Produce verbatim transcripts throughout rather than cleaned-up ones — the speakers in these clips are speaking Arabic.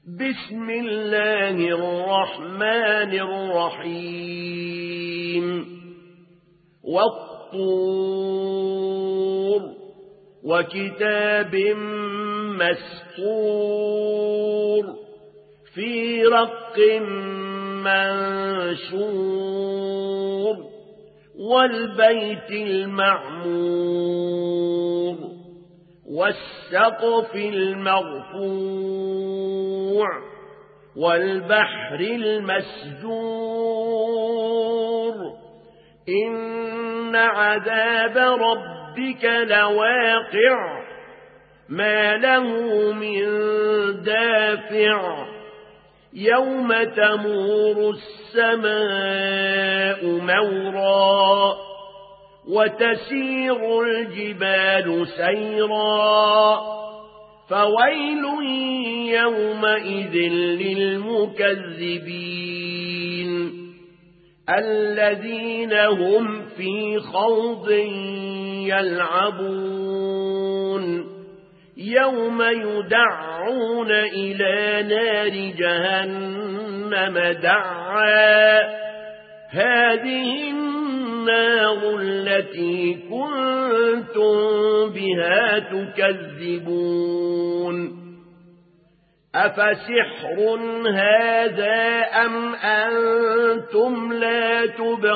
بسم الله الرحمن الرحيم والطور وكتاب مسطور في رق منشور والبيت المعمور والسقف المرفوع والبحر المسجور إن عذاب ربك لواقع ما له من دافع يوم تمور السماء مورا وتسير الجبال سيرا فويل يومئذ للمكذبين الذين هم في خوض يلعبون يوم يدعون إلى نار جهنم دعا هذه النار التي كنتم بها تكذبون أفسحر هذا أم أنتم لا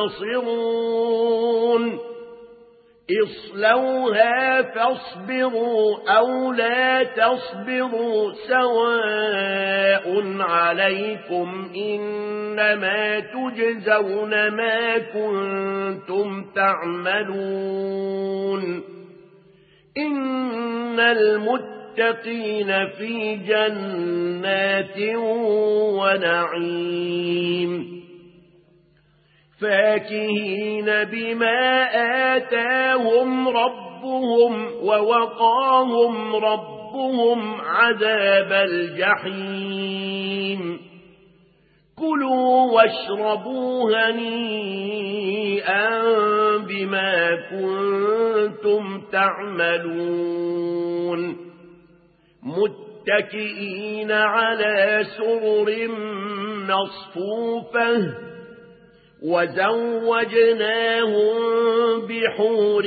تبصرون اصلوها فاصبروا أو لا تصبروا سواء عليكم إنما تجزون ما كنتم تعملون إن المتقين في جنات ونعيم فاكهين بما آتاهم ربهم ووقاهم ربهم عذاب الجحيم كلوا واشربوا هنيئا بما كنتم تعملون متكئين على سرر مصفوفة وزوجناهم بحور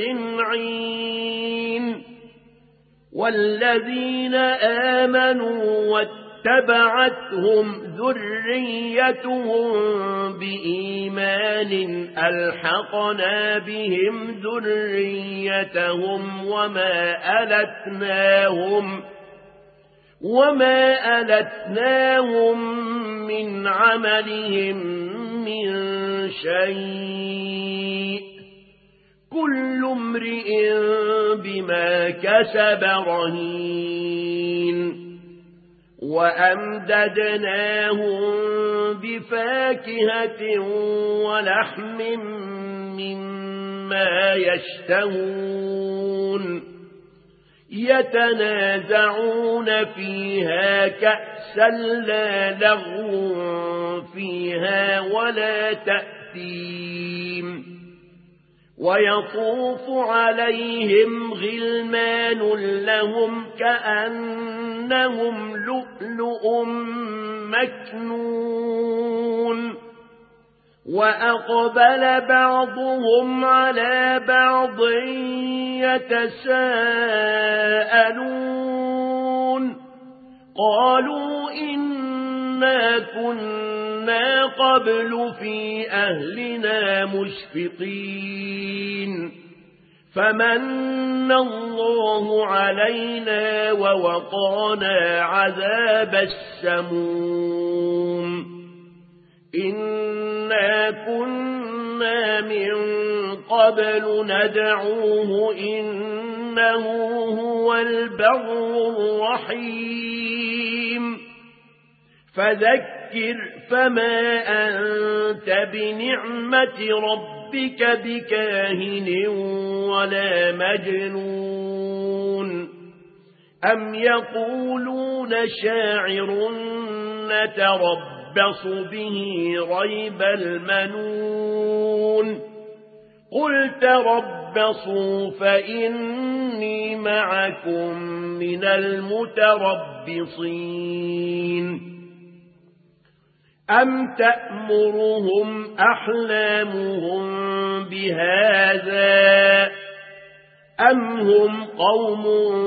عين والذين آمنوا واتبعتهم ذريتهم بإيمان ألحقنا بهم ذريتهم وما ألتناهم وما ألتناهم من عملهم من شيء كل امرئ بما كسب رهين وأمددناهم بفاكهة ولحم مما يشتهون يتنازعون فيها كأسا لا لغو فيها ولا تأثيم ويطوف عليهم غلمان لهم كأنهم لؤلؤ مكنون وأقبل بعضهم على بعض يتساءلون قالوا إنا كنا قبل في أهلنا مشفقين فمن الله علينا ووقانا عذاب السموم إنا كنا من قبل ندعوه إنه هو البر الرحيم فذكر فما أنت بنعمة ربك بكاهن ولا مجنون أم يقولون شاعر نتربص به ريب المنون قل تربصوا فإني معكم من المتربصين أم تأمرهم أحلامهم بهذا أم هم قوم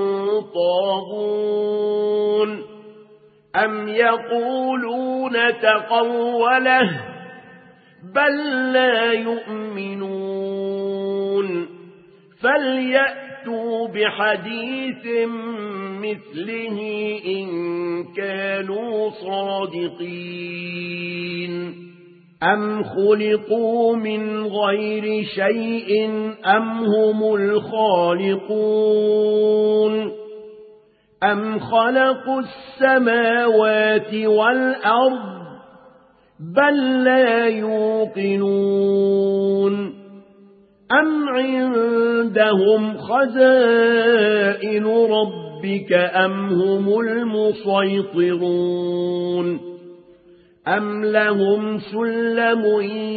طاغون أم يقولون تقوله بل لا يؤمنون فليأتوا بحديث مثله إن كانوا صادقين أم خلقوا من غير شيء أم هم الخالقون أم خلقوا السماوات والأرض بل لا يوقنون أم عندهم خزائن ربك أم هم المسيطرون أم لهم سلم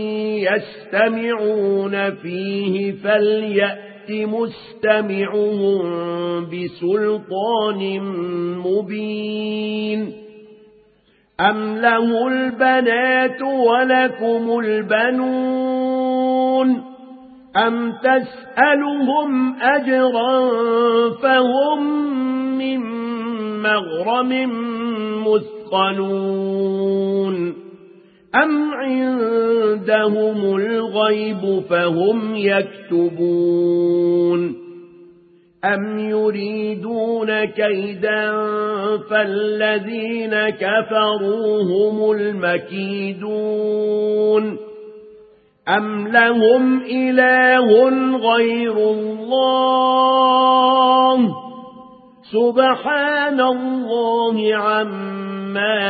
يستمعون فيه فليأت مستمعهم بسلطان مبين أم له البنات ولكم البنون أم تسألهم أجرا فهم من مغرم مثقلون أم عندهم الغيب فهم يكتبون أم يريدون كيدا فالذين كفروا هم المكيدون أم لهم إله غير الله سبحان الله عما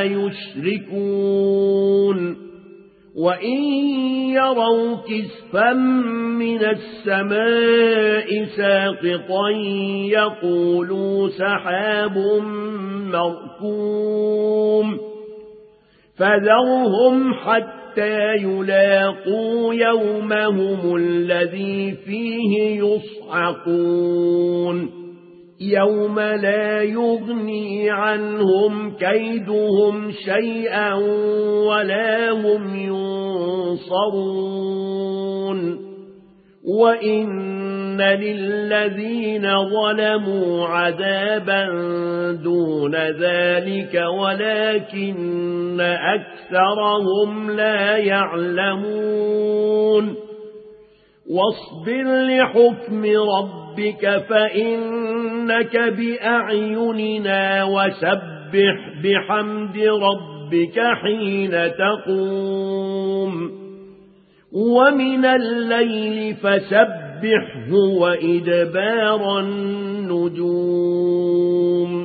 يشركون وإن يروا كسفا من السماء ساقطا يقولوا سحاب مركوم فذرهم حتى يلاقوا يومهم الذي فيه يصعقون يوم لا يغني عنهم كيدهم شيئا ولا هم ينصرون وإن للذين ظلموا عذابا دون ذلك ولكن أكثرهم لا يعلمون واصبر لحكم ربك فإنك بأعيننا وسبح بحمد ربك حين تقوم ومن الليل فسبحه وإدبار النجوم